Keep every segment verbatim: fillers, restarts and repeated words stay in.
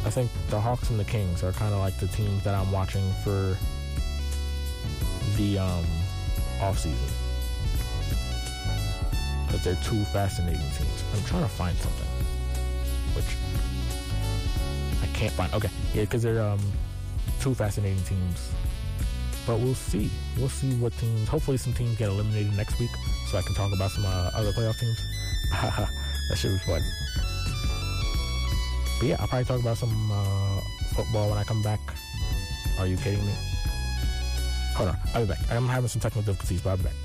I think the Hawks and the Kings are kind of like the teams that I'm watching for the um, off-season. Because they're two fascinating teams. I'm trying to find something. Which I can't find. Okay. Yeah, because they're um, two fascinating teams. But we'll see. We'll see what teams... Hopefully some teams get eliminated next week so I can talk about some uh, other playoff teams. That should be fun. But yeah, I'll probably talk about some uh, football when I come back. Are you kidding me? Hold on, I'll be back. I'm having some technical difficulties, but I'll be back.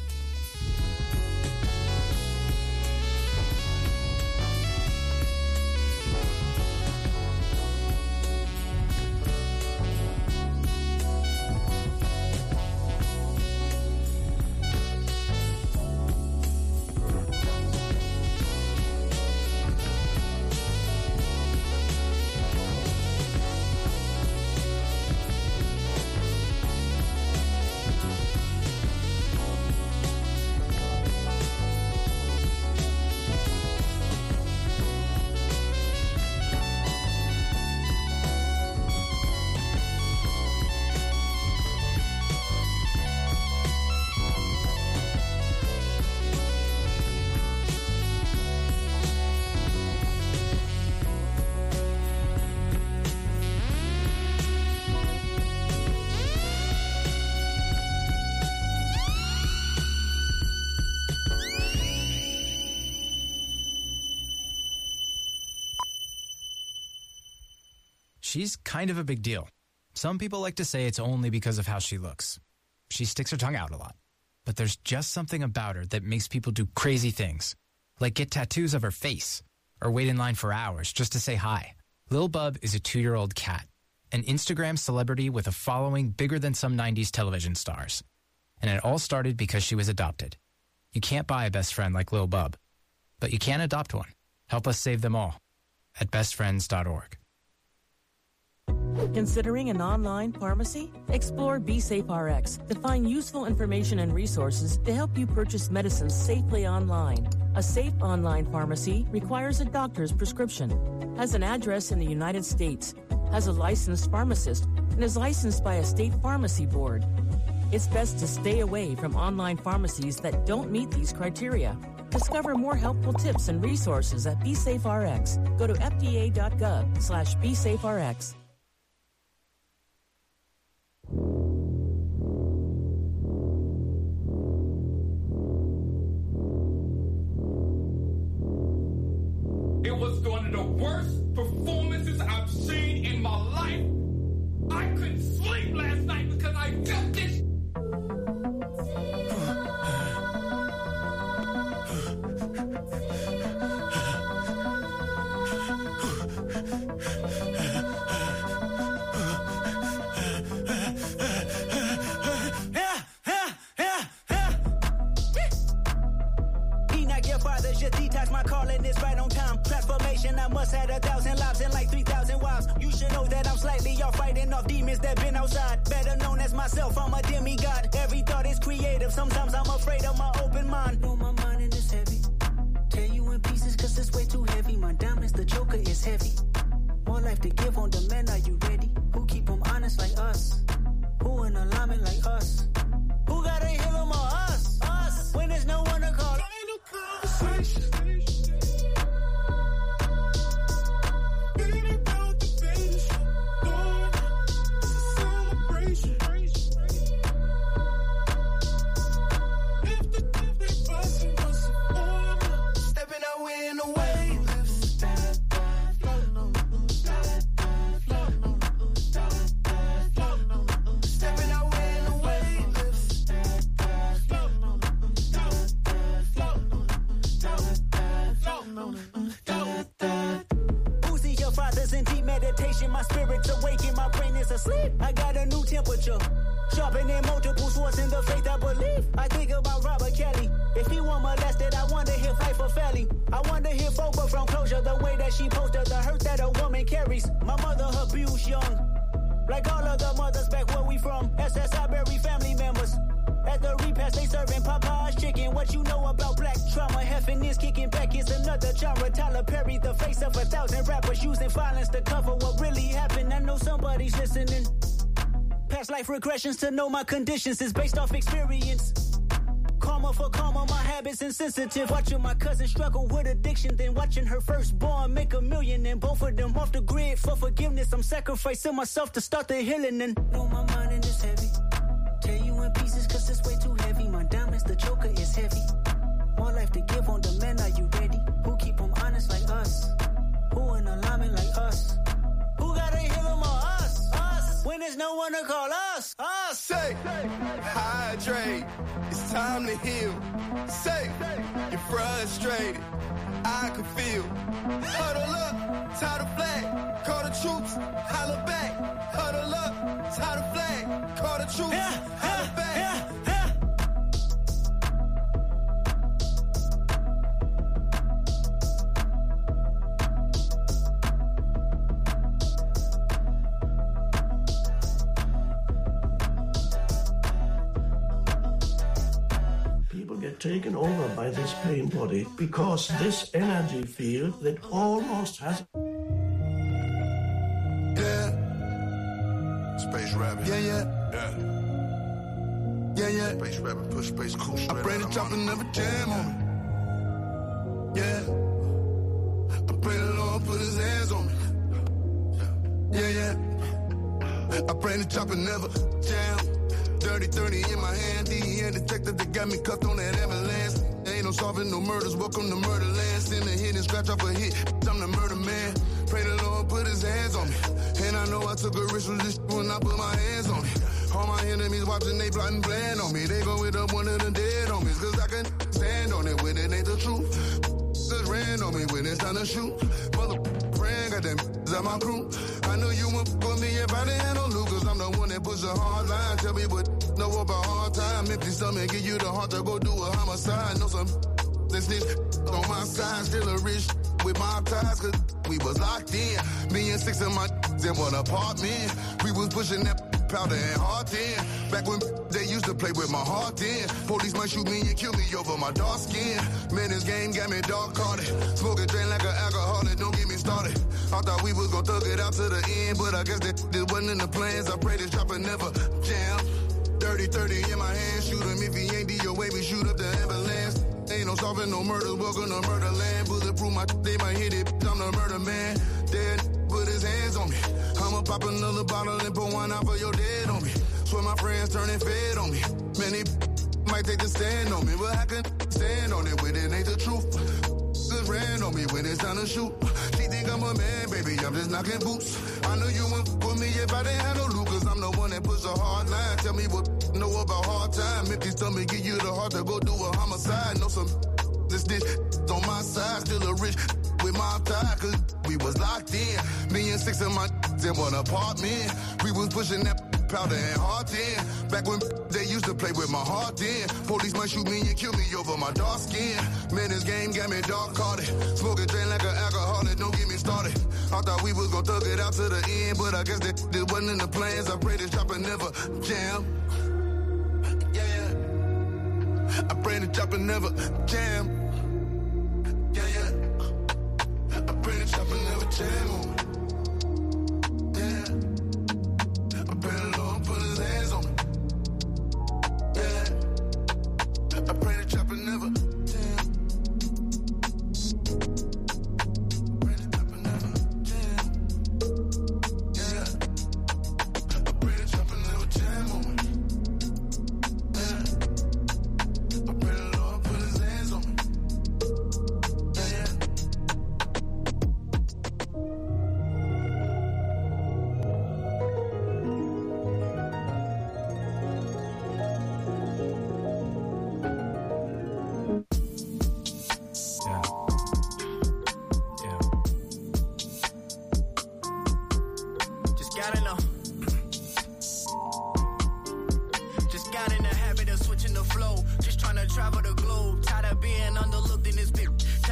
She's kind of a big deal. Some people like to say it's only because of how she looks. She sticks her tongue out a lot. But there's just something about her that makes people do crazy things, like get tattoos of her face or wait in line for hours just to say hi. Lil Bub is a two-year-old cat, an Instagram celebrity with a following bigger than some nineties television stars. And it all started because she was adopted. You can't buy a best friend like Lil Bub, but you can adopt one. Help us save them all at best friends dot org. Considering an online pharmacy? Explore BeSafeRx to find useful information and resources to help you purchase medicines safely online. A safe online pharmacy requires a doctor's prescription, has an address in the United States, has a licensed pharmacist, and is licensed by a state pharmacy board. It's best to stay away from online pharmacies that don't meet these criteria. Discover more helpful tips and resources at BeSafeRx. Go to F D A dot gov slash BeSafeRx. It was one of the worst performances I've seen in my life. I couldn't sleep last night because I felt this. I must have a thousand lives and like three thousand wives. You should know that I'm slightly off fighting off demons that been outside. Better known as myself, I'm a demigod. Every thought is creative, sometimes I'm afraid of my open mind. Know my mind and it's heavy. Tear you in pieces cause it's way too heavy. My diamonds, the joker is heavy. More life to give on demand, are you ready? Who keep them honest like us? Who in alignment like us? Who gotta heal them or us? Us! When there's no one to call. My spirit's awakened, my brain is asleep. I got a new temperature, sharpening multiple swords in the faith I believe. I think about Robert Kelly. If he were molested, I wonder he'll fight for Felly. I wonder he'll focus from closure the way that she posted the hurt that a woman carries. My mother abused young, like all other mothers back where we from. S S I bury family members. At the repast, they serving Popeye's chicken. What you know about black trauma? Heffing is kicking back. It's another genre. Tyler Perry, the face of a thousand rappers using violence to cover what really happened. I know somebody's listening. Past life regressions to know my conditions is based off experience. Karma for karma, my habits insensitive. Watching my cousin struggle with addiction, then watching her firstborn make a million, and both of them off the grid for forgiveness. I'm sacrificing myself to start the healing, and know my mind and it's heavy. Tear you in pieces cause it's way too heavy. My diamonds, the joker is heavy. More life to give on demand, are you ready? Who keep them honest like us? Who in alignment like us? Who gotta heal them or us? Us. When there's no one to call us? Us. Say, hydrate. It's time to heal. Say, you're frustrated. I can feel. Huddle up, tie the flag. Call the troops, holler back. Huddle up, tie the flag. Call the troops, yeah, holler yeah, back. Yeah, yeah. Taken over by this pain body because this energy field that almost has yeah Space Rabbit yeah yeah yeah yeah yeah Space Rabbit push Space Cool I pray the chopper never jam on me yeah I pray the Lord put his hands on me yeah yeah I pray the chopper never jam. Dirty thirty in my hand, D E N detective that got me cuffed on that ambulance. Ain't no solving no murders, welcome to Murderland. Send a hit and scratch off a hit, I'm the murder man. Pray the Lord put his hands on me. And I know I took a risk with this when I put my hands on it. All my enemies watching, they plotting plan on me. They go with up one of the dead homies, cause I can stand on it when it ain't the truth. Just ran on me when it's time to shoot. Mother praying, got them out my crew. I know you won't put me if I didn't handle Luke, cause I'm the one that push a hard line. Tell me what know about hard time. Empty stomach, give you the heart to go do a homicide. Know some this snitch on my side, still a rich with my ties, cause we was locked in. Me and six of my in one apartment. We was pushing that powder and hard tin. Back when they used to play with my heart in. Police might shoot me and kill me over my dark skin. Man, this game got me dark carded. Smoking drain like an alcoholic, don't get me started. I thought we was gon' thug it out to the end, but I guess that this wasn't in the plans. I pray this chopper never jam. Dirty thirty in my hand, shoot him if he ain't D O A, we shoot up the ambulance. Ain't no solving no murders, welcome to Murderland. Bulletproof, my they might hit it, I'm the murder man. Dead put his hands on me. I'ma pop another bottle and pour one out for your dead on me. Swear my friends turning fed on me. Many might take the stand on me, but I can stand on it when it ain't the truth. Just ran on me when it's time to shoot. She think I'm a man, baby, I'm just knocking boots. I know you wouldn't put me if I didn't have no loot, cause I'm the one that puts a hard line. Tell me what know about hard time. Empty stomach, give you the heart to go do a homicide. Know some this dish on my side, still a rich with my tie, cause we was locked in. Me and six of my in one apartment. We was pushing that powder and hard tin. Back when they used to play with my heart in. Police might shoot me and kill me over my dark skin. Man, this game got me dark carded. Smoking drain like an alcoholic, don't get me started. I thought we was gon' thug it out to the end, but I guess that this wasn't in the plans. I pray this chopper never jam. Yeah, yeah. I pray the chopper never jam. Yeah, yeah. I pray the chopper never jam on me.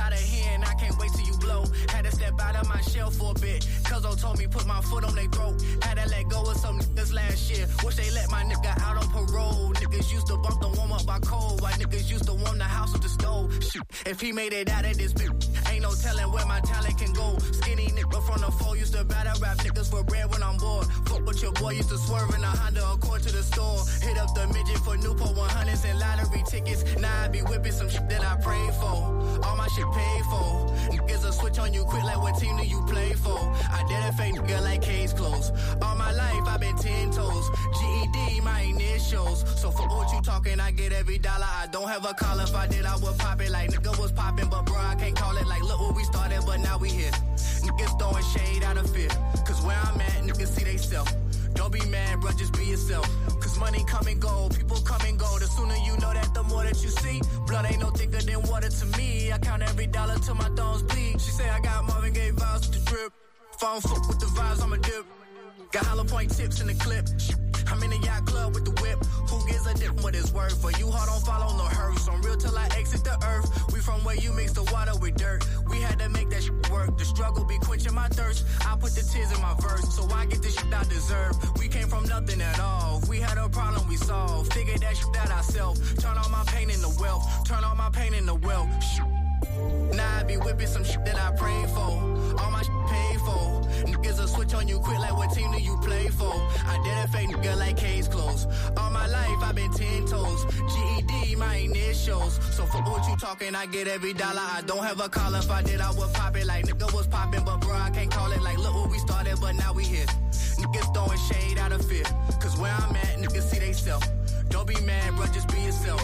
out of here and I can't wait till you blow. Had to step out of my shell for a bit. Cuzzo told me put my foot on their throat. Had to let go of some niggas last year. Wish they let my nigga out on parole. Niggas used to bump the warm up by cold. While niggas used to warm the house with the stove. Shoot, if he made it out of this bitch, ain't no telling where my talent can go. Skinny nigga from the four used to battle rap niggas for bread when I'm bored. Fuck with your boy, used to swerve in a Honda Accord to the store. Hit up the midget for Newport one hundreds and lottery tickets. Now I be whipping some shit that I pray for. All my shit paid for. Niggas will switch on you quick like what team do you play for? I did a fake nigga like case closed. All my life I been ten toes. G E D my initials. So for what you talking, I get every dollar. I don't have a call. If I did, I would pop it like nigga was popping. But bro, I can't call it like look where we started, but now we here. Niggas throwing shade out of fear. Cause where I'm at, niggas see they self. Don't be mad, bro, just be yourself. Cause money come and go, people come and go. The sooner you know that, the more that you see. Blood ain't no thicker than water to me. I count every dollar till my thumbs bleed. She say I got Marvin Gaye vibes with the drip. If I don't fuck with the vibes, I'ma dip. Got hollow point tips in the clip. I'm in the yacht club with the whip. Who gives a dip what it's worth? For you hard don't follow no hearse. I'm real till I exit the earth. We from where you mix the water with dirt. We had to make that shit work. The struggle be quenching my thirst. I put the tears in my verse, so I get the shit I deserve. We came from nothing at all. If we had a problem we solved. Figured that shit out ourselves. Turn all my pain into wealth. Turn all my pain into wealth. Shoot. Now I be whipping some shit that I prayed for. All my shit paid for. Niggas will switch on you quick like what team do you play for? I did a fake nigga like case closed. All my life I been ten toes. G E D my initials. So for what you talking, I get every dollar. I don't have a call. If I did, I would pop it like nigga was popping. But bro, I can't call it like look where we started, but now we here. Niggas throwing shade out of fear. Cause where I'm at, niggas see they self. Don't be mad, bro, just be yourself.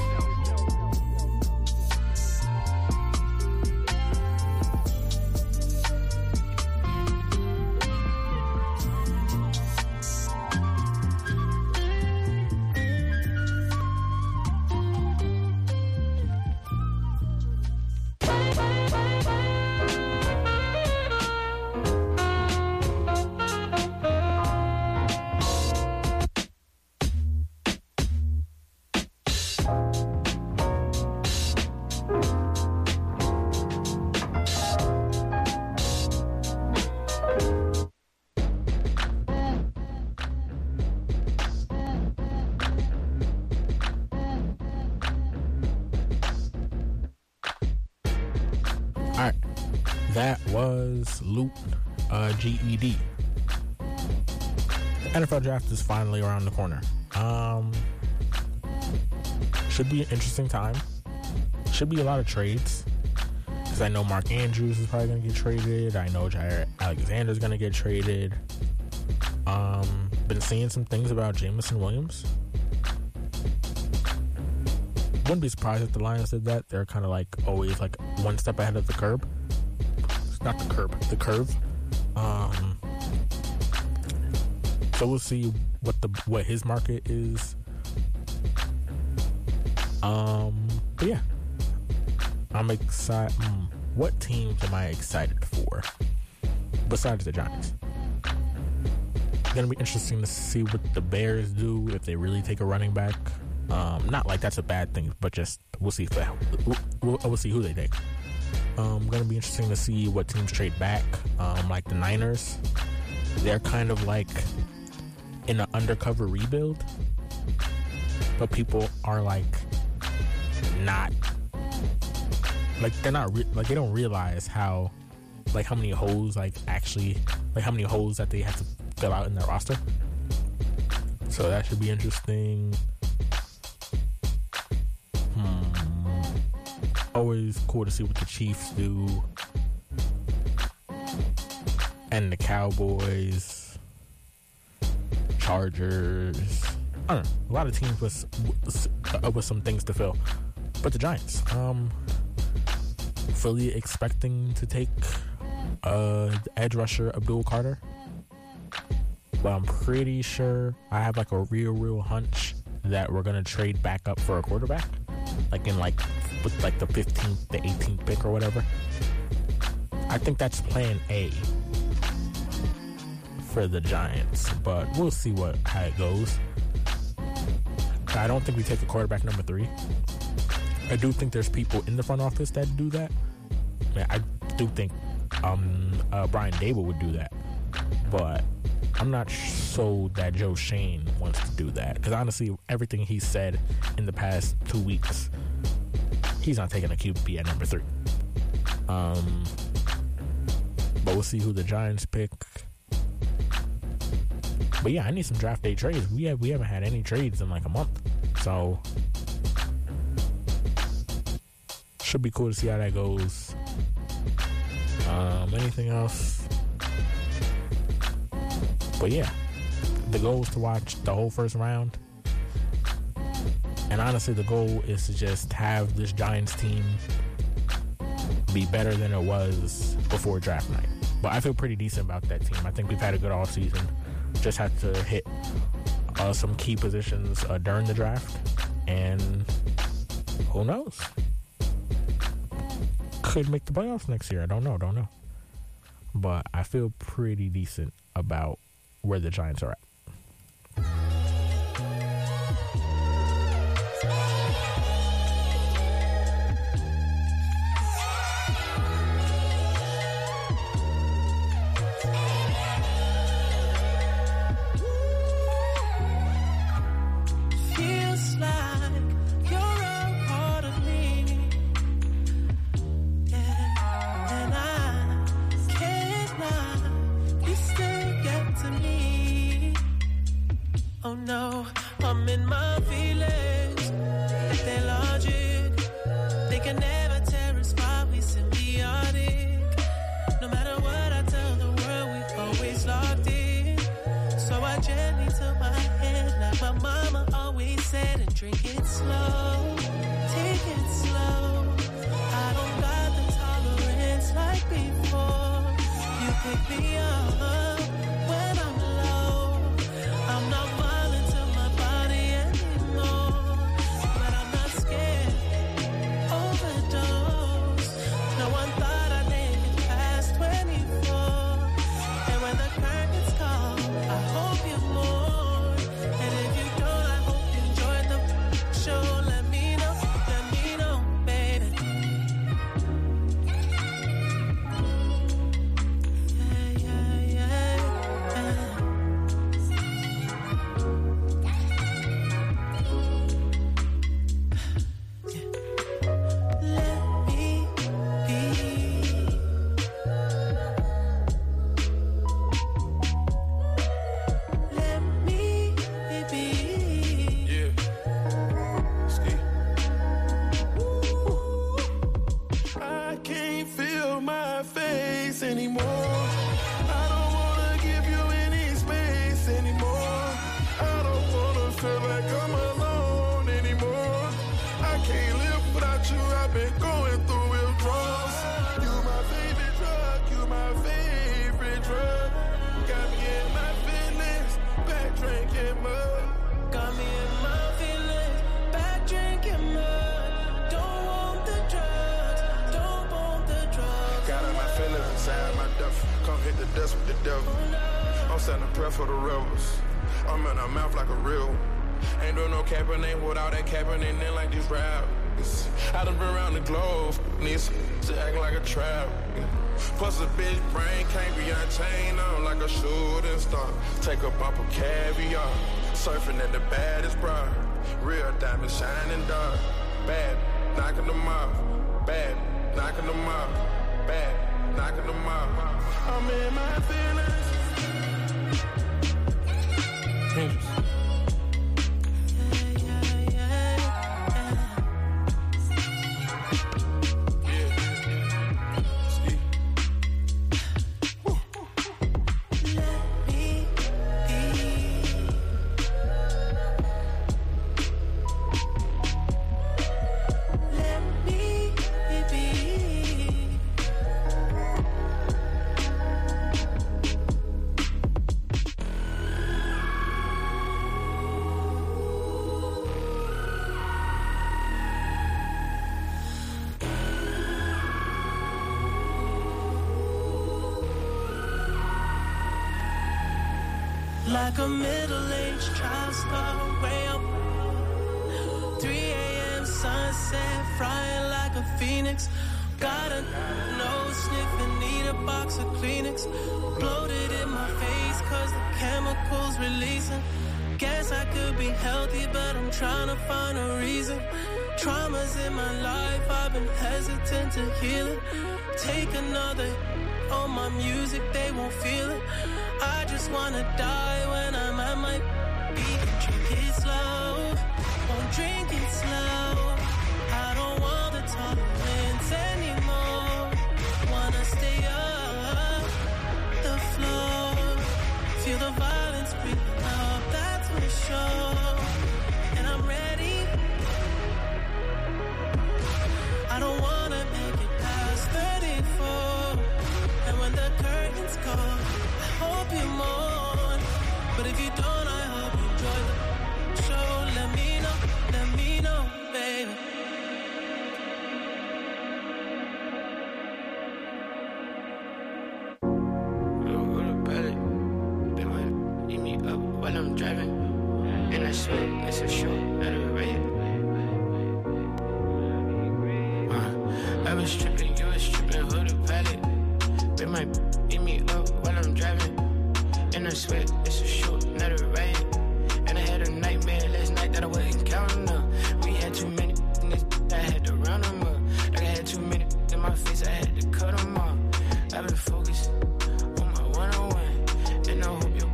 That was Loot uh, G E D. N F L draft is finally around the corner. Um, should be an interesting time. Should be a lot of trades. Because I know Mark Andrews is probably going to get traded. I know Jair Alexander is going to get traded. Um, been seeing some things about Jameson Williams. Wouldn't be surprised if the Lions did that. They're kind of like always like one step ahead of the curb. Not the curb, the curve. Um, so we'll see what the what his market is. Um, but yeah, I'm excited. Mm, what teams am I excited for besides the Giants? It's gonna be interesting to see what the Bears do if they really take a running back. Um, not like that's a bad thing, but just we'll see if they, we'll, we'll see who they take. Um, going to be interesting to see what teams trade back. Um, like the Niners, they're kind of like in an undercover rebuild, but people are like not like they're not re- like they don't realize how like how many holes like actually like how many holes that they have to fill out in their roster. So that should be interesting. Hmm. Always cool to see what the Chiefs do. And the Cowboys, Chargers. I don't know. A lot of teams with, with, with some things to fill. But the Giants, um, fully expecting to take uh, edge rusher Abdul Carter. But I'm pretty sure I have like a real, real hunch that we're going to trade back up for a quarterback. Like in like with like the fifteenth, the eighteenth pick or whatever. I think that's plan A for the Giants, but we'll see what how it goes. I don't think we take a quarterback number three. I do think there's people in the front office that do that, I do think um, uh, Brian Dable would do that, but I'm not sold that Joe Schoen wants to do that, because honestly, everything he said in the past two weeks, he's not taking a Q B at number three. Um, but we'll see who the Giants pick. But yeah, I need some draft day trades. We have we haven't had any trades in like a month, so should be cool to see how that goes. Um, anything else? But yeah, the goal is to watch the whole first round. And honestly, the goal is to just have this Giants team be better than it was before draft night. But I feel pretty decent about that team. I think we've had a good offseason. Just had to hit uh, some key positions uh, during the draft. And who knows? Could make the playoffs next year. I don't know. Don't know. But I feel pretty decent about where the Giants are at. Oh no, I'm in my feelings. Their logic, they can never tear us apart. We symbiotic. No matter what I tell the world, we've always locked in. So I gently took my hand, like my mama always said, and drink it slow, take it slow. I don't got the tolerance like before. You pick me up when I'm low. I'm not violent to my body anymore, but I'm not scared. Overdose. No one thought I'd make it past twenty-four. And when the curtains call, I hope you mourn. And if you don't, I hope you enjoyed the show. Let me know, let me know, baby. Yeah, yeah, yeah, yeah. Let me be. Let me be. Yeah. Ski. I can't feel my face anymore. I don't wanna give you any space anymore. I don't wanna feel like I'm alone anymore. I can't live without you. I've been going through withdrawals. You my favorite drug. You my favorite drug. Got me in my feelings. Back drinking mud. Got me in my feelings, back drinking mud. Don't want the drugs, don't want the drugs. Got in my feelings inside my duffel. Come hit the dust with the devil. I'm sending a prayer for the rebels. I'm in her mouth like a real. Ain't doing no capping, ain't without that capping, ain't in like these rappers. I done been around the globe, needs to act like a trap. Plus a bitch brain can't be unchained on like a shooting star. Take a bump of caviar, surfing in the baddest bra. Real diamond shining dark. Bad, knocking them off. Bad, knocking them off. Bad, knocking them off. I'm in my feelings. Dangerous. Like a middle-aged child star way up. three a.m. sunset, frying like a phoenix. Got a nose sniffing, need a box of Kleenex. Bloated in my face cause the chemicals releasing. Guess I could be healthy, but I'm trying to find a reason. Traumas in my life, I've been hesitant to heal it. Take another on my music, they won't feel it. I just wanna die when I'm at my peak. Drink it slow, won't drink it slow. I don't want the tolerance anymore. Wanna stay up the floor. Feel the violence creeping up, that's for sure. And I'm ready. I don't wanna make it past thirty-four. And when the curtains go, I hope you mourn. But if you don't, I hope you enjoy the show. Let me know, let me know, baby. While I'm driving, and I swear it's a short, not a red. Uh, I was tripping, you was tripping, who the pilot? They might beat me up while I'm driving, and I swear it's a short, not a red. And I had a nightmare last night that I wasn't counting up. We had too many in this, I had to round them up. Like I had too many in my face, I had to cut them off. I've been focused on my one-on-one, and I hope you're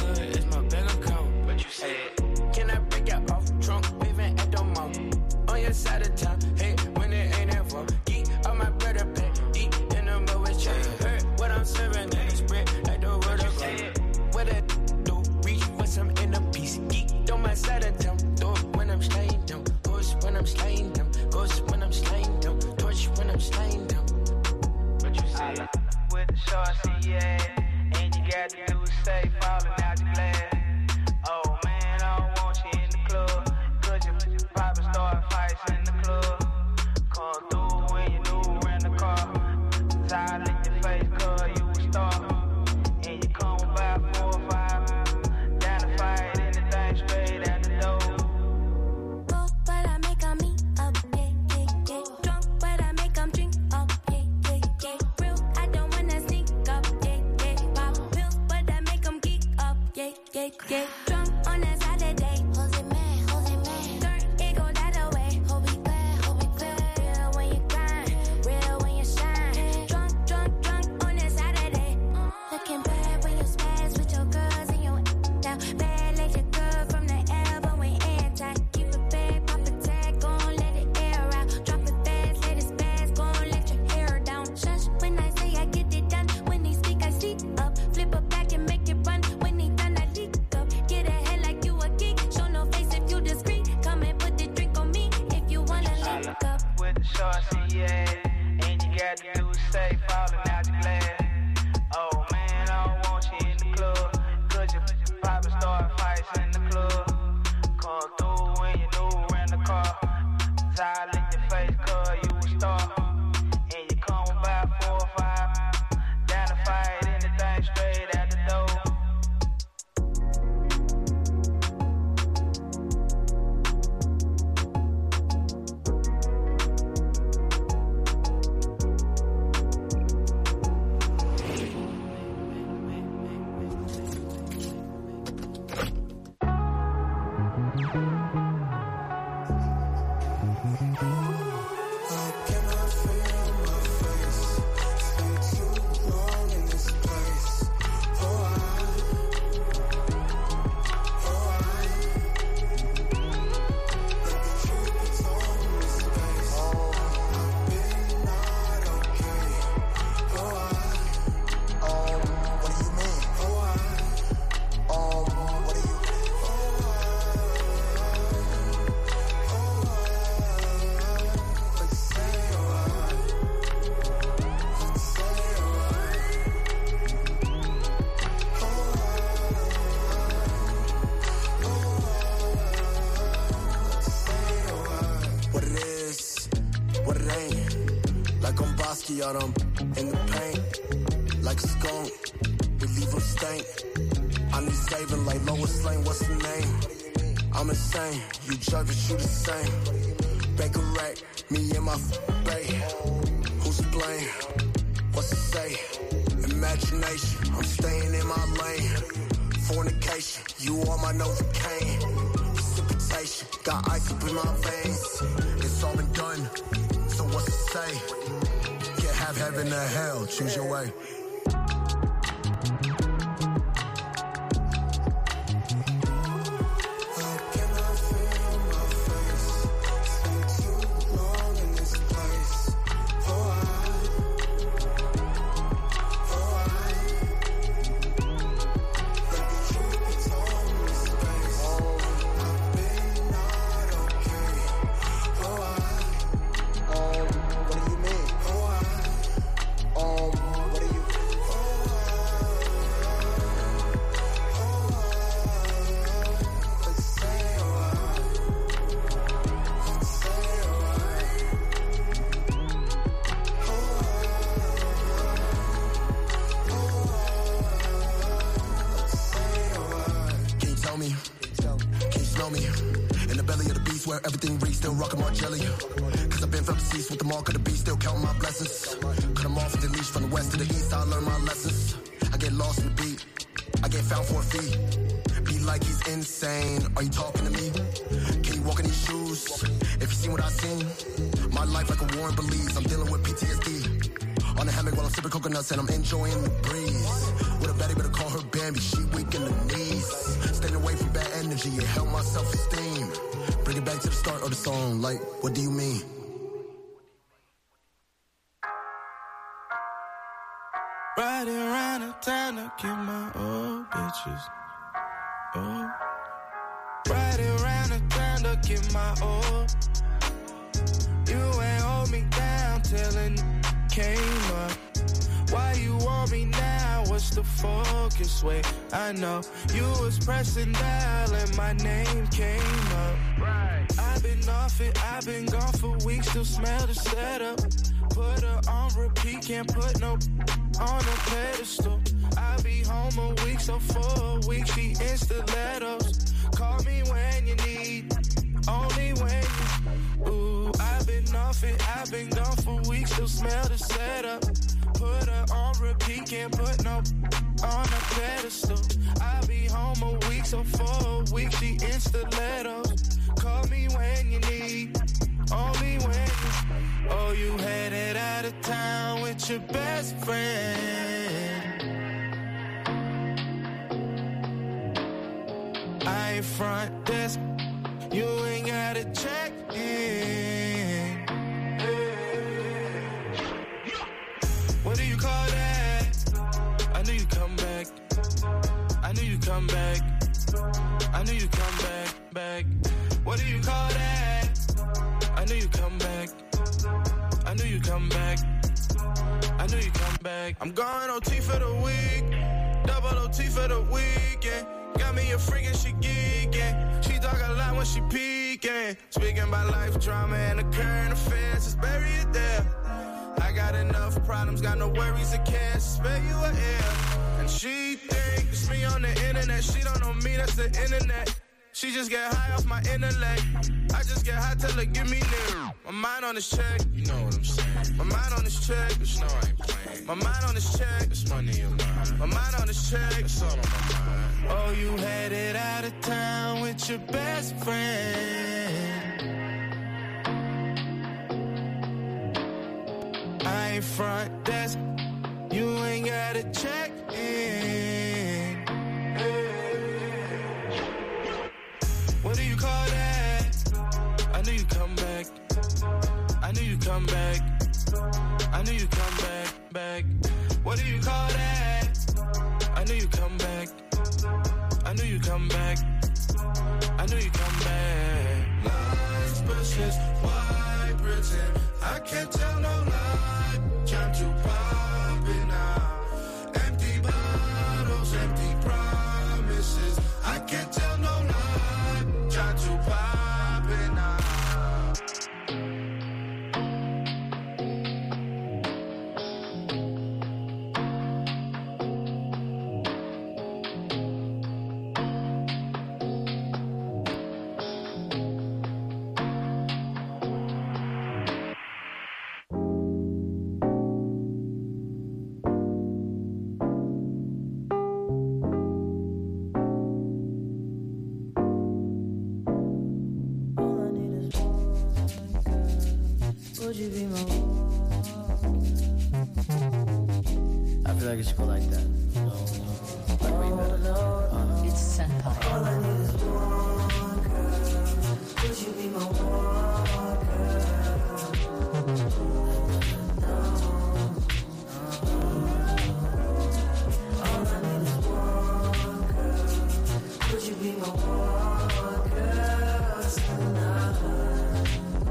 can I break it off? Drunk, waving at the mall. On your side of town, hey, when it ain't ever. Geek on my brother pen, deep in the mud with you. Heard what I'm serving, and it's spread like the word of God. What I do, reach for some inner peace. Geek on my side of town, do it when I'm sliding down. Ghost when I'm sliding down. Ghost when I'm sliding down. Torch when I'm sliding down. What you say? With the short C A, and you got to do is say, falling out the glass. Oh man, I don't want you in the club. Cause you probably start fights in the club. Come through when you do rent the car. Tired of your face cause you a star. And you come about four or five. Down to fight anything straight at the door. Go, but I make 'em meet up, yeah, yeah, yeah. Drunk, but I make 'em drink up, yeah, yeah, yeah. Real, I don't wanna sneak up, yeah, yeah. Pop pills, but I make 'em geek up, yeah, yeah, yeah. On a Saturday, hold it man, hold it man. Turn it go that away. Hold it clear, hold it clear. Real when you grind, real when you shine. Drunk, drunk, drunk on a Saturday. Looking bad when you spaz with your girls and your down. Bad like your girl from the elbow when anti. Keep it bad, pop a tag, gon' let it air out. Drop it fast, let it spaz, gon' let your hair down. Shush when I say I get it done. When they speak, I speak up. Flip it back and make it run. When they done, I leak up. Get ahead like you a geek. Show no face if you discreet. Come and put the drink on me if you wanna link up. With the short C A, and you got to do is say, falling out the glass. Oh man, I don't want you in the club. Cause you probably start fights in the club. Come through when you do rent the car. Tired of your face cause you a star. And you come about four or five. Down to fight anything straight at the door. Out them in the paint, like a skunk, we leave them stank. I need saving like Lois Lane, what's the name? I'm insane, you judge, you the same. Bake a rack, me and my f***ing bae. Who who's to blame? What's to say? Imagination, I'm staying in my lane. Fornication, you are my Novocaine. Precipitation, got ice up in my veins. It's all been done, so what's to say? Can't have heaven or hell, choose your way. And I'm enjoying the breeze. With a baddie, better call her Bambi. She weak in the knees. Staying away from bad energy, it helped my self-esteem. Bring it back to the start of the song. Like, what do you mean? Riding around the town to get my old bitches. Oh. Riding around the town to get my old. You ain't hold me down till it came up. Why you want me now? What's the focus? Wait, I know you was pressing dial and my name came up. Right. I've been off it, I've been gone for weeks, still smell the setup. Put her on repeat, can't put no on a pedestal. I'll be home a week, so for a week she insta letters. Call me when you need, only when you. Ooh, I've been off it, I've been gone for weeks, still smell the setup. Put her on repeat, can't put no on a pedestal. I'll be home a week, so for a week she insta letters. Call me when you need, only when you. Oh, you headed out of town with your best friend. I ain't front desk, you ain't gotta check in. What do you call that? I knew you come back. I knew you come back. I knew you come back, back. What do you call that? I knew you come back. I knew you come back. I knew you come back. I'm going O T for the week. Double O T for the weekend. Got me a freak and she geeking. She talk a lot when she peeking. Speaking about life drama and the current affairs. Just bury it there. I got enough problems, got no worries or cares. Spare you an ear. And she think it's me on the internet. She don't know me, that's the internet. She just get high off my intellect. I just get high till it give me near. My mind on this check, you know what I'm saying. My mind on this check, but you know I ain't playing. My mind on this check, it's money in mine. My mind on this check, it's all on my mind. Oh, you headed out of town with your best friend. I ain't front desk, you ain't gotta check in. What do you call that? I knew you come back. I knew you come back. I knew you come back, back. What do you call that? I knew you come back. I knew you come back. I knew you come back. Lies, precious, why pretend? I can't tell no lie. Time to pop it now. Empty bottles, empty promises. I can't tell no lie. Time to pop it now. it should go like that. You know, like way better. Uh, it's senpai. All I need is one girl. Would you be my one girl? All I need is one girl. Would you be my one girl tonight?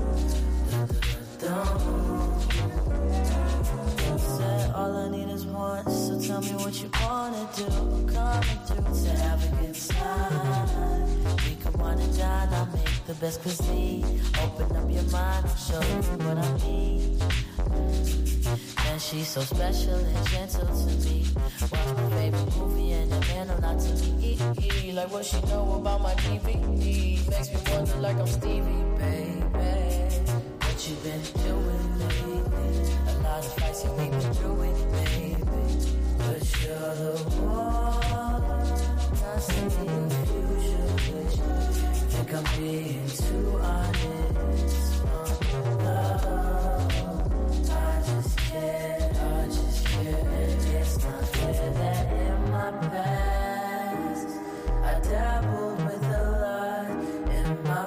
Said all I need is one, so tell me what you wanna do. I'm coming through to have a good time. We can wine and dine, I'll make the best cuisine. Open up your mind, I'll show you what I mean. And she's so special and gentle to me. Watch my favorite movie and the man a lot to me. Like what she know about my D V D. Makes me wonder like I'm Stevie, baby. What you been doing lately? A lot of fights and we've been through it, baby. But you're the one I see in the future with you. Think I'm being too honest. Oh, love, I just can't, I just can't. It's not fair that in my past I dabbled with a lot in my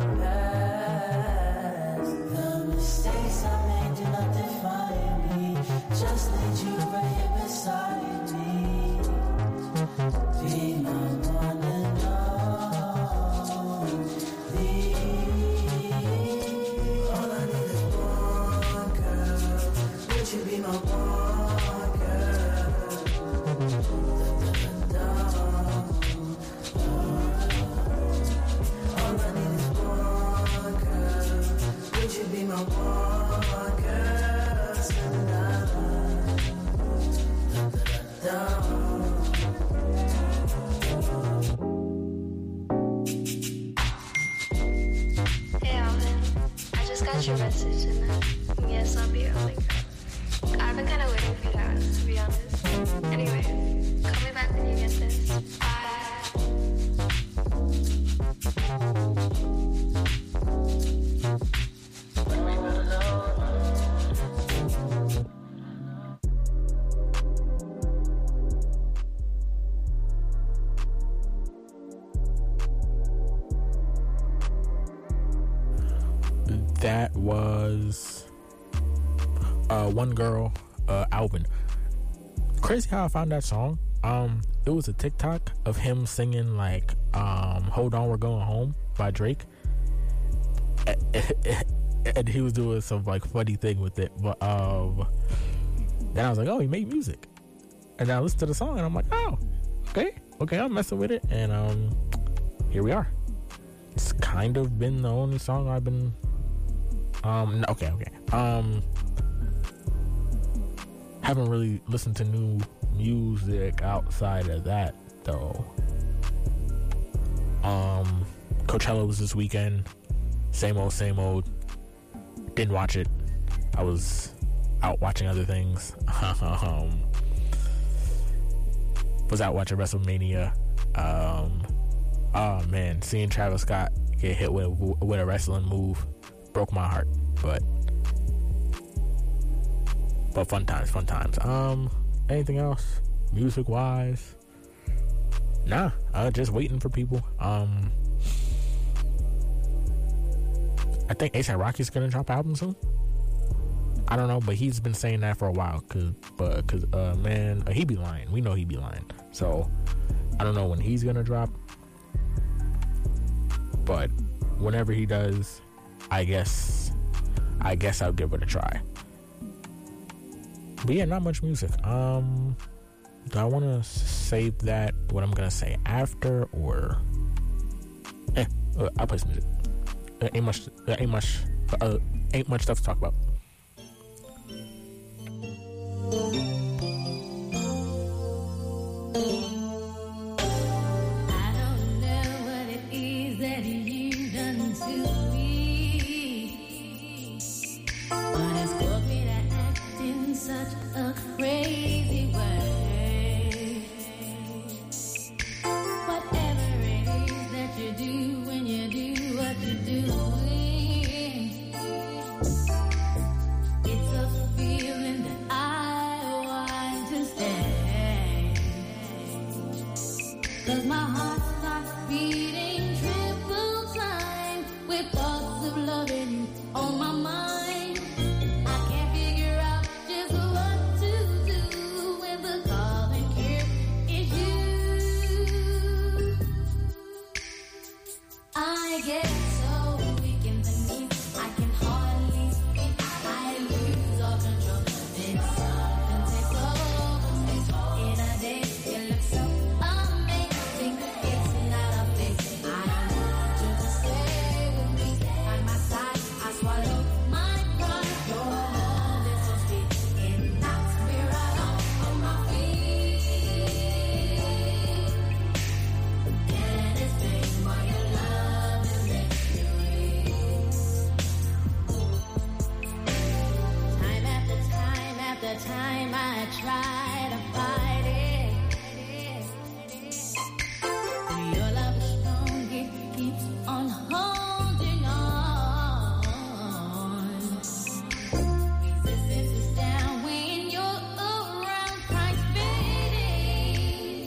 past. The mistakes I made do not define me. Just need you right beside me. Be my one and only. All I need is one girl. Would you be my one girl? All I need is one girl. Would you be my one girl tonight? Da, da, da. Hey Alvin, I just got your message and uh, yes, I'll be early. I've been kind of waiting for you to ask, to be honest. Anyway, call me back when you get this. Bye. That was uh, One Girl, uh, Alvin. Crazy how I found that song. Um, it was a TikTok of him singing like um, "Hold On, We're Going Home" by Drake, and he was doing some like funny thing with it. But um, then I was like, "Oh, he made music," and then I listened to the song, and I'm like, "Oh, okay, okay, I'm messing with it," and um, here we are. It's kind of been the only song I've been. Um, okay, okay. Um, haven't really listened to new music outside of that, though. Um, Coachella was this weekend. Same old, same old. Didn't watch it. I was out watching other things. um, was out watching WrestleMania. Um, oh man, seeing Travis Scott get hit with with a wrestling move broke my heart, but but fun times, fun times. Um, anything else, music wise? Nah, uh, just waiting for people. Um, I think A$AP Rocky's gonna drop an album soon. I don't know, but he's been saying that for a while. Cause, but cause, uh, man, uh, he be lying. We know he be lying. So I don't know when he's gonna drop, but whenever he does, I guess, I guess I'll give it a try. But yeah, not much music. Um, do I want to save that, what I'm going to say after, or, eh, uh, I'll play some music. Uh, ain't much, uh, ain't much, uh, ain't much stuff to talk about. I don't know what it is that you've done to me, but it's caused me to act in such a crazy way. Whatever it is that you do when you do what you're doing, 'Cause my heart starts beating triple time with thoughts of loving you on my mind. I can't figure out just what to do when the calling here is you. I get so weak in the knees, I can hardly speak. I lose all control. Then something takes over me. In a day, you look so amazing. It's not a face. I want you to stay with me. By my side, I swallow my pride. Your love is so sweet. It knocks me right off of my feet. Can't explain why your love is victory. Time after time after time, I try to fight it. And your love is strong, it keeps on holding on. Resistance is down when you're around, price fading.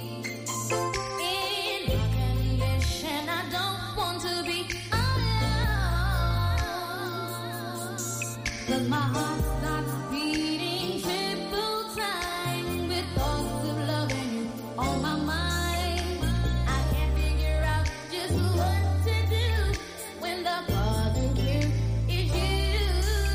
In my condition, I don't want to be alone. 'Cause my heart starts beating triple time with thoughts of loving you on my mind. I can't figure out just what to do when the father here is you.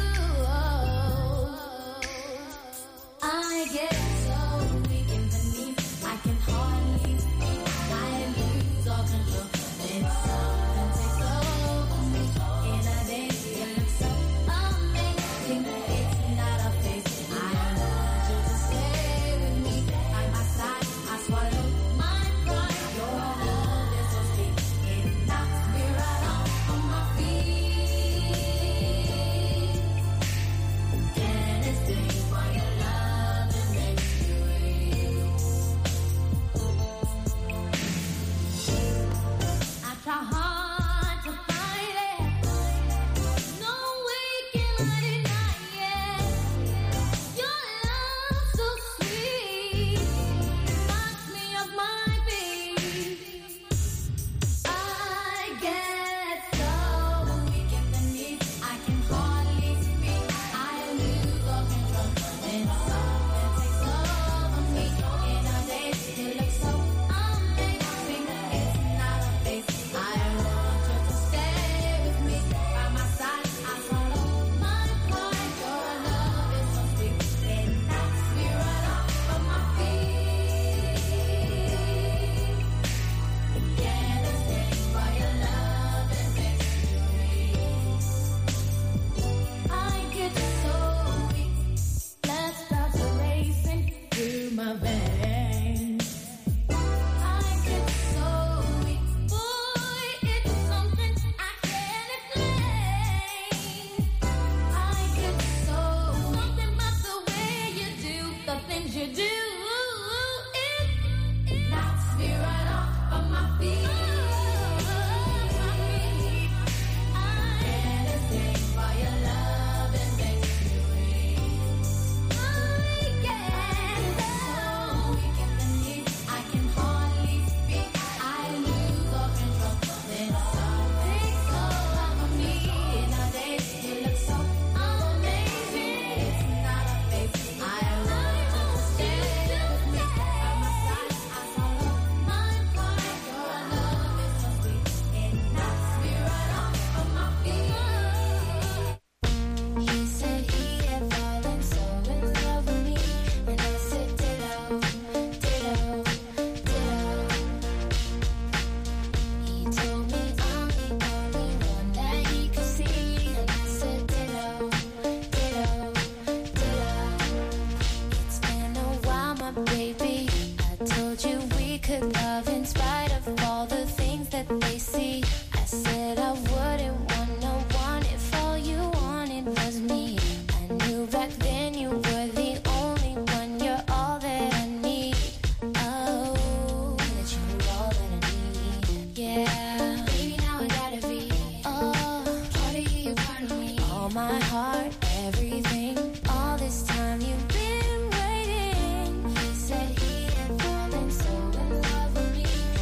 I get so weak in the knees, I can hardly speak. I lose all control. Then something takes over me. In a day, you look so amazing. It's not a face. I want you to stay with me. By my side, I swallow my pride. Your love is so sweet. It knocks me right off of my feet. Can't explain why your love is victory. I try hard to fight it. No way can I deny it. Your love so sweet, knocks me off my feet. I get so weak in the knees, I can hardly speak. I lose all control. Then something takes over me. In a day, you look so amazing. It's not a face. I want you to stay with me. By my side, I swallow my pride. Your love is so sweet. It knocks me right off of my feet. Can't explain why your love is victory. I get so weak. Blood starts racing through my veins. I get so weak. Boy, it's something I can't explain. I get so something about the way you do the things you do. It knocks me right off of my feet. I can't explain why your love is victory. I get so weak in the knees, I can hardly speak. I lose all control. Then something takes over me. In a day, you look so amazing. It's not a face. I want you to stay with me. By my side, I swallow my pride. Your love is so sweet. It knocks me right off of my feet. He said he had fallen so in love with me, and I said ditto, ditto, ditto. He told me I'm the only one that he could see, and I said ditto, ditto, ditto. It's been a while, my baby. I told you we could love in spite of all the things that they see. I said I wouldn't want no one if all you wanted was me. I knew back then you were the only one. You're all that I need. Oh, that you were all that I need. Yeah, baby, now I gotta be. Oh, part of you, you're part of me. All my heart, everything. All this time you've been waiting. He said he had fallen so in love with me.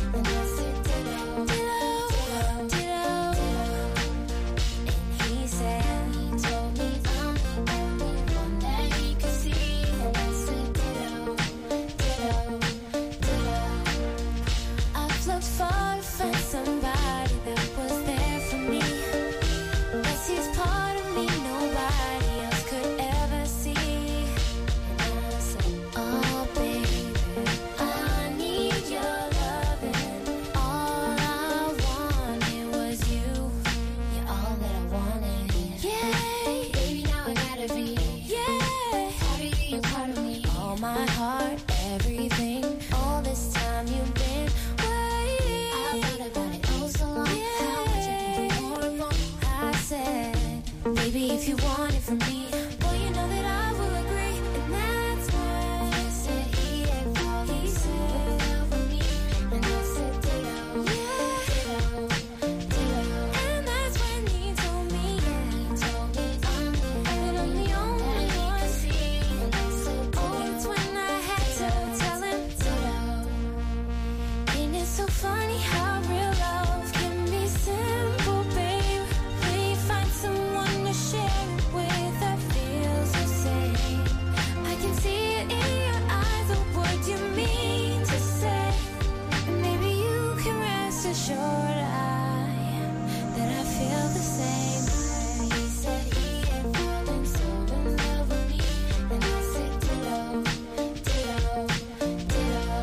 somebody that was there for me. Yes, he's part of me, nobody else could ever see. And I said, oh baby, I need your loving. All I wanted was you. You're all that I wanted. Yeah, baby, now I gotta be. Yeah, part of you, you're part of me. All my heart, everything. All this time you've been waiting. I thought about it oh so long. Yeah. How much I can be horrible. I said, baby, if you want it from me, boy, you know that I will agree. And that's when he said he had fallen. He said love with me. And I said ditto. Yeah, ditto, ditto. And that's when he told me, yeah, he told me I'm the and I'm the only one to see. And I said ditto. Oh, it's when I had to tell him ditto. And it's so funny how real love can be simple, babe. When you find someone to share it with that feels the same. I can see it in your eyes, the words you mean to say. And maybe you can rest assured I that I feel the same. He said he had fallen so in love with me. And I said ditto, ditto, ditto.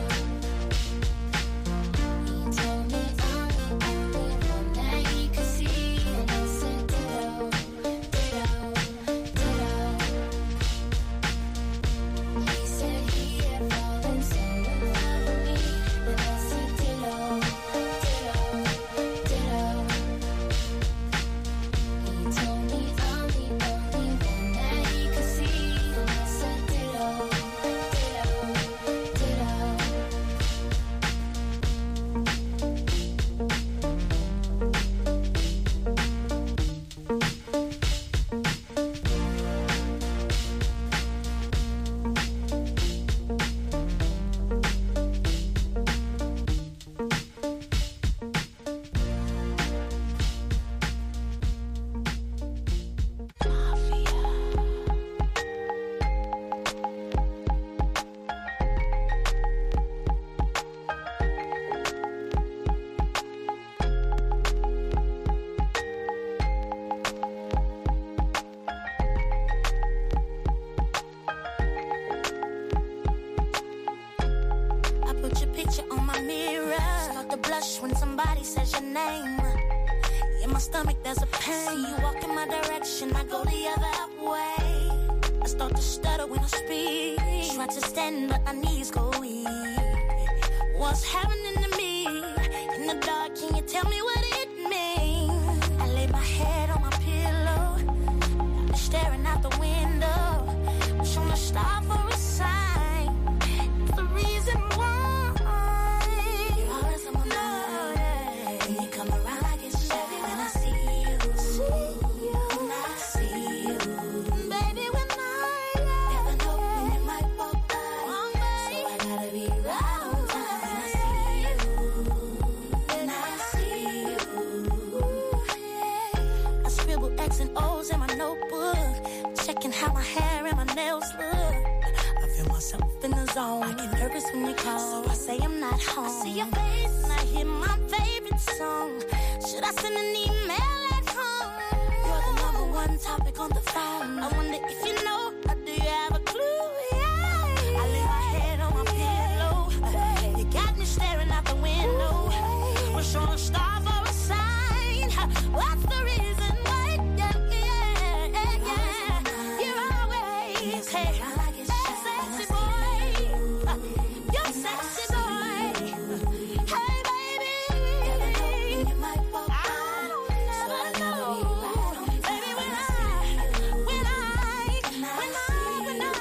He told me I'm the only one that he could see. And I said ditto, ditto, ditto. He said he had fallen so in love with me. And I said ditto, ditto, ditto. He told me I'm the only one that he could see. And I said ditto, ditto, ditto. I put your picture on my mirror. Start to blush when somebody says your name. In my stomach there's a pain. You walk in my direction, I go the other way. I start to stutter when I speak. Try to stand but my knees go weak. What's happening to me? In the dark, can you tell me what it means? I lay my head on my pillow, staring out the window. Wish on a star for a sign. It's the reason why you're always on my mind. When you come around, I get shy when I see you. When I see you, baby, when I never know when you might walk by. So I gotta be right on time when I see you. When I see you, I scribble X and O's in my notebook, checking how my hair and my nails look. I feel myself in the zone. I get nervous when you call, so I say I'm not home. I see your face and I hear my favorite song. Should I send an email at home? You're the number one topic on the phone. I wonder if you know, or do you have a clue? Yeah. I lay my head on my pillow. You got me staring out the window. Wish on a star for a sign. What's the reason why? Yeah, yeah, yeah, yeah. You're always hey, hey, sexy boy. You're sexy boy. Hey, baby. I don't never know. Baby, when I, when I, when I, when I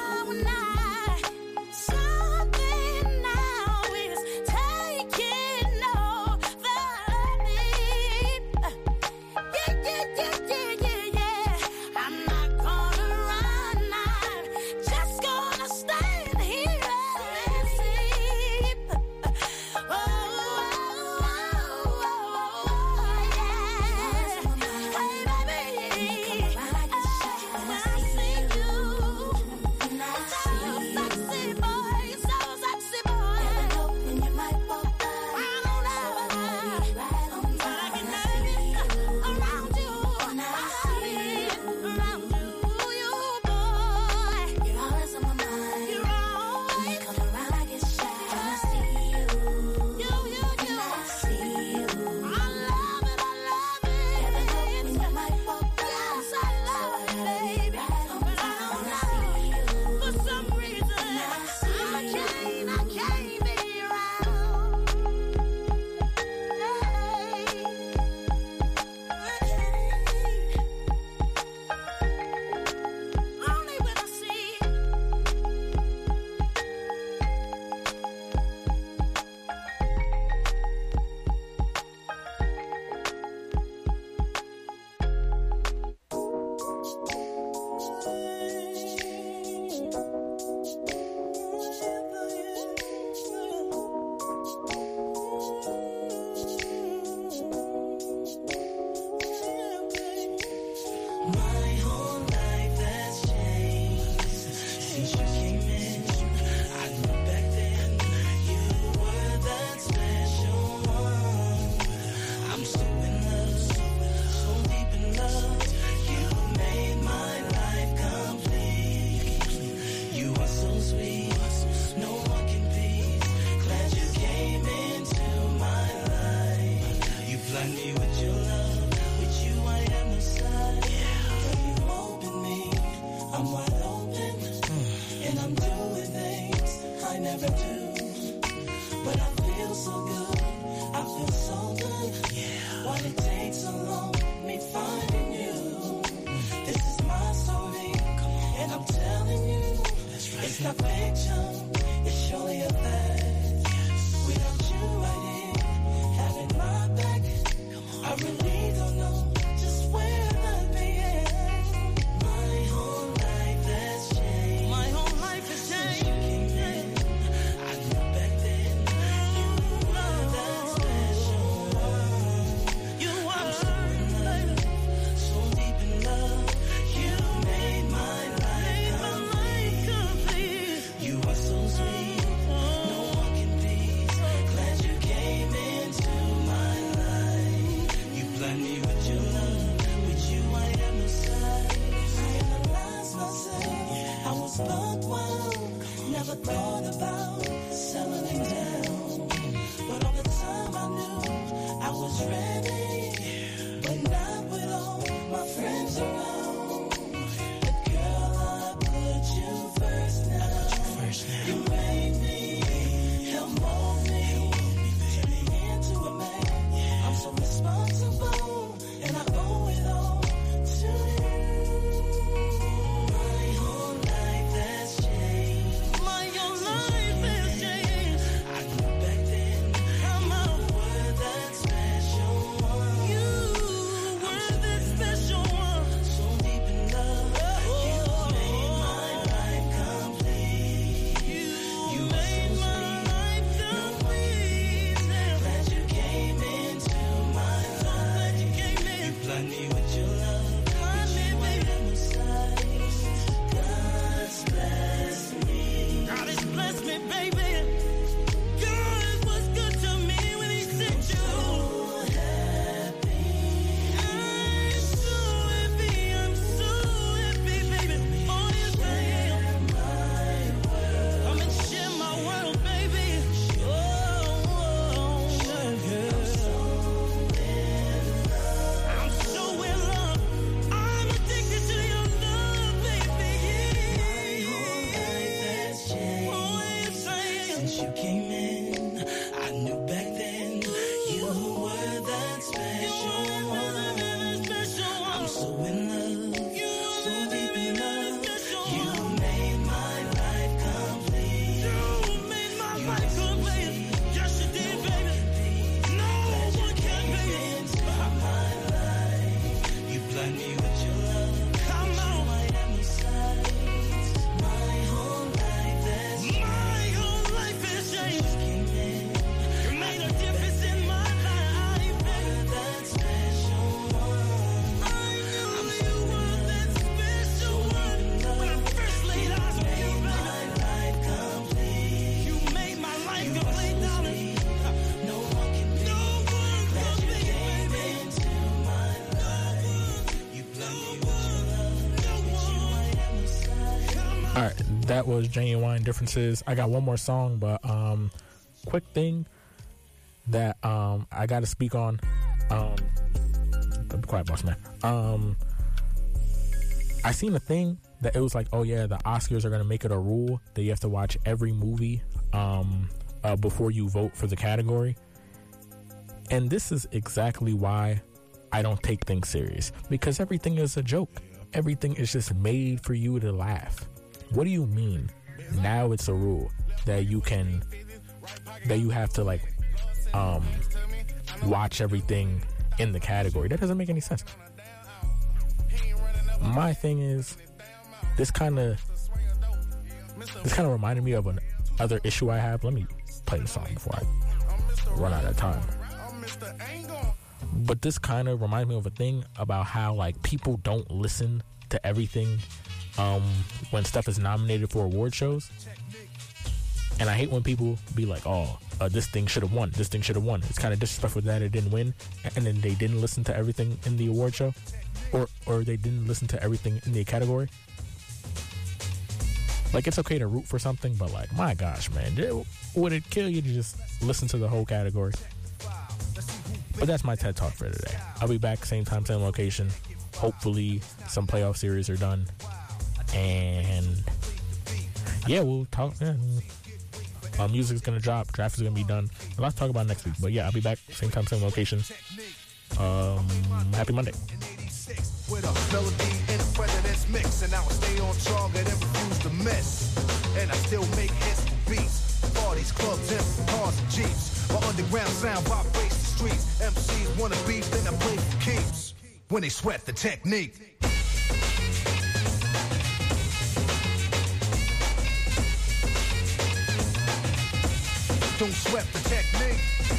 All right, that was Genuine Differences. I got one more song, but um, quick thing that um I got to speak on. Um, be quiet, boss man. Um, I seen a thing that it was like, oh yeah, the Oscars are gonna make it a rule that you have to watch every movie um uh, before you vote for the category. And this is exactly why I don't take things serious, because everything is a joke. Everything is just made for you to laugh. What do you mean? Now it's a rule that you can, that you have to like, um, watch everything in the category. That doesn't make any sense. My thing is, this kind of, this kind of reminded me of an other issue I have. Let me play the song before I run out of time. But this kind of reminds me of a thing about how like people don't listen to everything um, when stuff is nominated for award shows. And I hate when people be like, oh, uh, this thing should have won. This thing should have won. It's kind of disrespectful that it didn't win. And then they didn't listen to everything in the award show. Or, or they didn't listen to everything in the category. Like, it's okay to root for something, but like, my gosh, man. Would it kill you to just listen to the whole category? But that's my TED Talk for today. I'll be back same time, same location. Hopefully some playoff series are done. And yeah, we'll talk. Yeah. Uh, music's going to drop. Draft is going to be done. A lot to talk about next week. But yeah, I'll be back same time, same location. Um, happy Monday. With a melody and a president's mix, and now I stay on target and refuse to miss. And I still make hits for beats, parties, clubs, and cars and jeeps. My underground sound vibrates the streets. M Cs wanna beef, then I play for keeps. When they sweat the technique. Don't sweat the technique.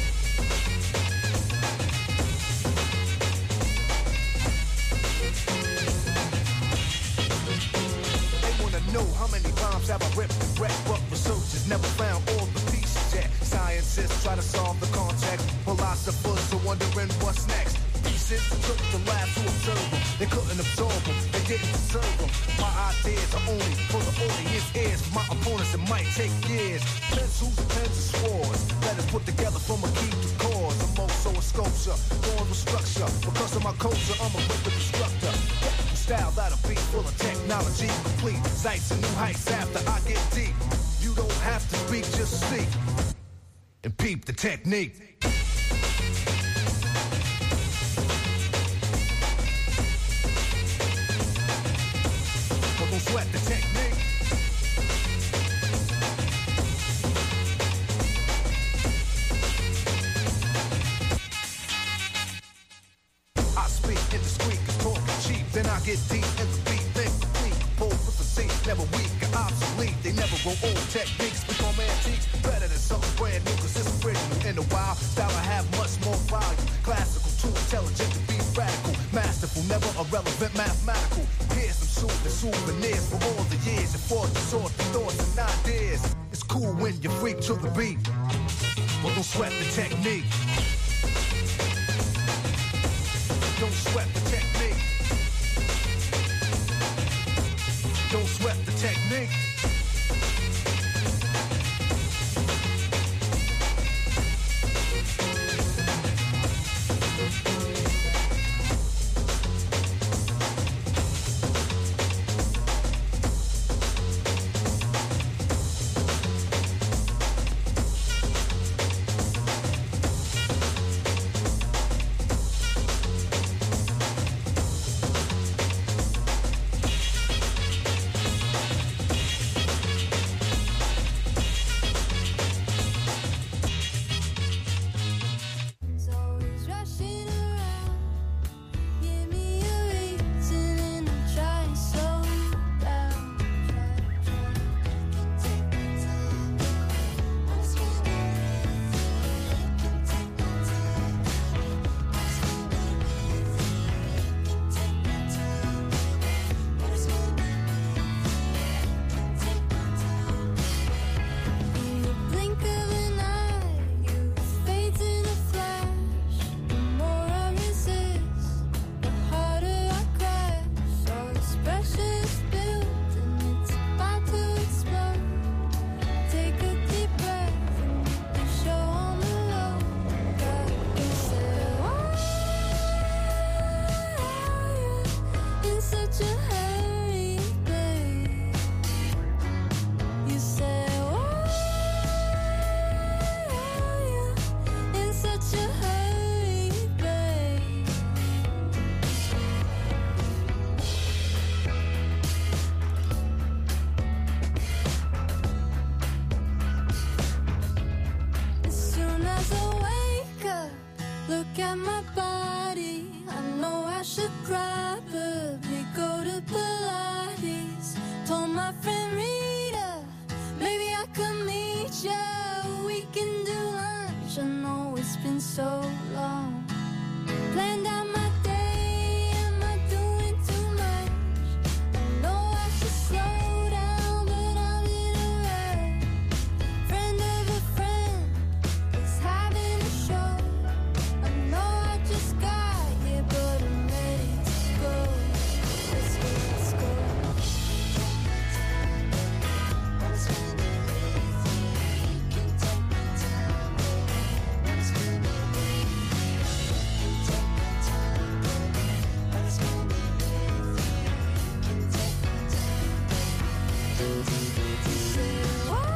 Know how many times have I ripped and wrecked, but researchers never found all the pieces yet. Scientists try to solve the context, philosophers are wondering what's next. Pieces took the lab to observe them, they couldn't absorb them, they didn't deserve them. My ideas are only for the audience ears, for my opponents it might take years. Pencils, pens, and swords, letters put together from a key to cause. I'm also a sculpture, born with structure. Because of my culture, I'm a wicked instructor. Style that'll be full of technology, complete sights and new heights after I get deep. You don't have to speak, just speak and peep the technique. But don't sweat the technique. I speak indiscreet, cause talk is cheap. Then I get deep in the beat, then complete. Pull with the seat, never weak or obsolete. They never grow old. Techniques become antiques. Better than something brand new, cause it's original. In a while, style I have much more value. Classical, too intelligent to be radical. Masterful, never irrelevant, mathematical. Here's some souvenir souvenirs for all the years. And for the sort of thoughts and ideas. It's cool when you freak to the beat. But don't sweat the technique. Don't sweat the technique. Don't sweat the technique. such a hurry, babe. You say, why are you in such a hurry, babe? As soon as I wake up, look at my body. I know I should probably go to Pilates. Told my friend Rita, maybe I could meet ya. We can do lunch. I know it's been so long. Planned out my day. Am I doing too much? I know I should slow down, but I'm in a rush. Friend of a friend is having a show. I know I just got here, but I'm ready to go. Let's go, let's go. Wanna spend it with you. You can take my time, baby. Wanna spend it with you. You can take my time, baby. Wanna spend it with you. You can take my time, baby. You say, why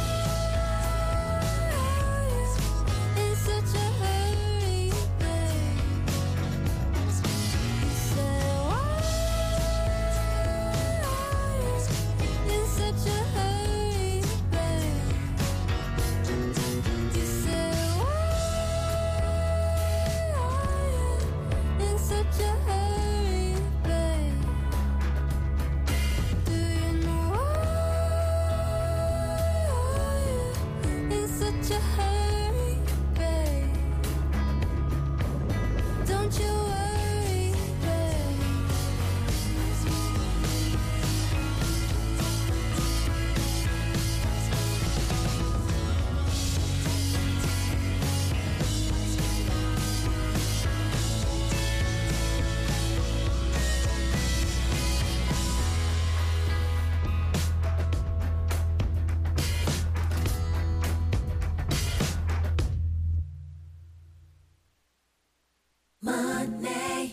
are you in such a hurry, babe? You say, why are you in such a hurry, babe? You say, why are you in such a hurry, babe? Do you know why are you in such a hurry, babe? Don't you worry, babe. Money.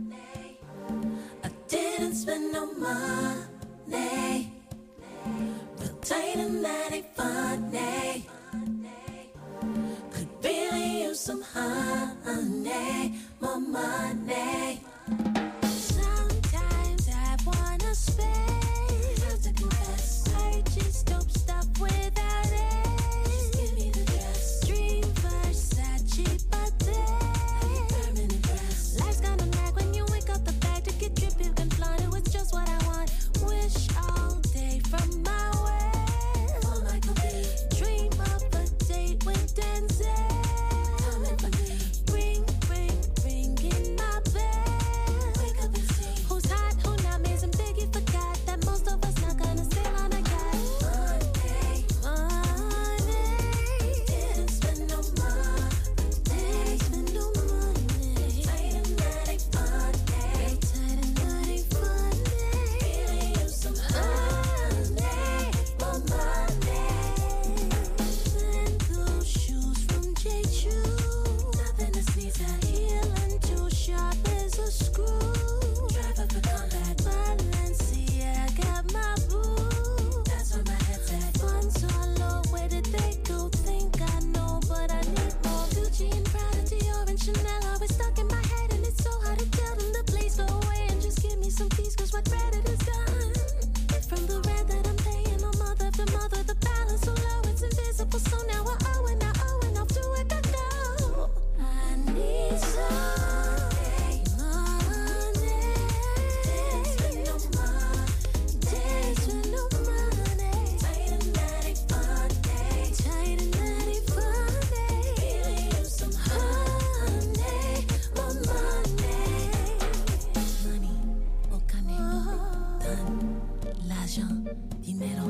I didn't spend no money. Feel tight and that ain't funny. Could really use some honey, more money. Sometimes I wanna spend. Have to confess, purchase dope stuff without it. Just give me the dress. Dream Versace, but permanent dress. Life's gonna nag when you wake up the bag to get drip. You can flaunt it with just what I want. Wish all day from my way. Oh, Michael B. Dream of a date with Denzel. Coming for me. Ring, ring, ring in my bed. Wake up and see who's hot, who not. Miss and Biggie forgot that most of us not gonna sail on a yacht. Money, money. Didn't spend no money. Didn't spend no money. Tight and that ain't funny. Tight and that ain't funny. Really use some honey, more money. And those shoes from J. Chew. Nothing to sneeze at. Healing too sharp as a screw. Driver for combat. Balenciaga, my boo. That's where my head's at. Funds all low. Where did they go? Think I know, but I need more. Gucci and Prada, Dior and Chanel always stuck in my head, and it's so hard to tell them to please go away and just give me some peace, 'cause what credit is done. From the rent that I'm paying on month after month, the balance so low it's invisible. So now I owe and I owe and I'll do it I go. I need some money. Didn't spend no money. Didn't spend no money. Tight and that ain't funny. Tight and that ain't funny. Really use some honey, more money. Money, okane, dan, l'argent, dinero,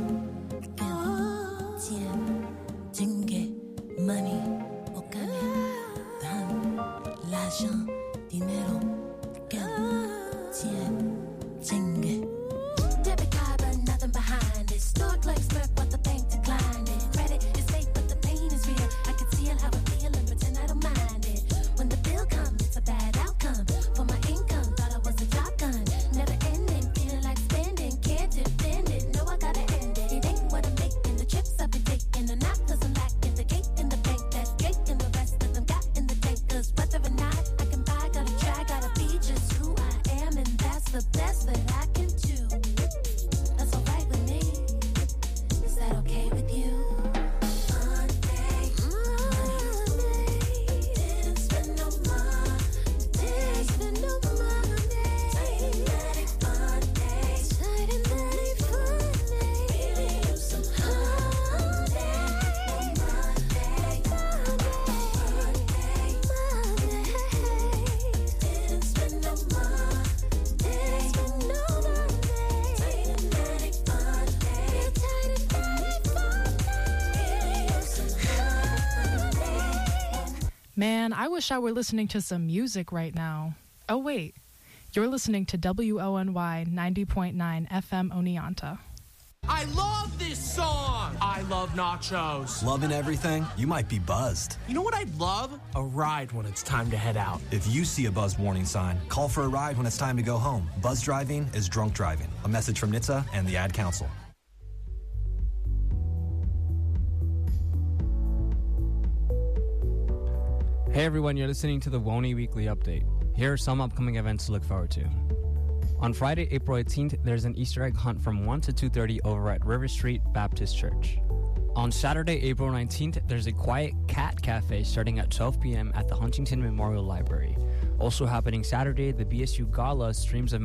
girl, tien, jingue, money, okane, dan, l'argent, dinero, girl, tien, jingue. Debit card, but nothing behind it. Store clerk smirk, but the bank declined it. Credit is fake, but the pain is real. I can see how I feel and pretend I don't mind it. When the bill comes, it's a bad outcome. For my income, thought I was a top gun. Never ending, Man, I wish I were listening to some music right now. Oh, wait. You're listening to W O N Y ninety point nine F M Oneonta. I love this song! I love nachos. Loving everything? You might be buzzed. You know what I'd love? A ride when it's time to head out. If you see a buzz warning sign, call for a ride when it's time to go home. Buzz driving is drunk driving. A message from N H T S A and the Ad Council. Hey everyone, you're listening to the W O N Y Weekly Update. Here are some upcoming events to look forward to. On Friday, April eighteenth, there's an Easter egg hunt from one to two thirty over at River Street Baptist Church. On Saturday, April nineteenth, there's a Quiet Cat Cafe starting at twelve p.m. at the Huntington Memorial Library. Also happening Saturday, the B S U Gala streams a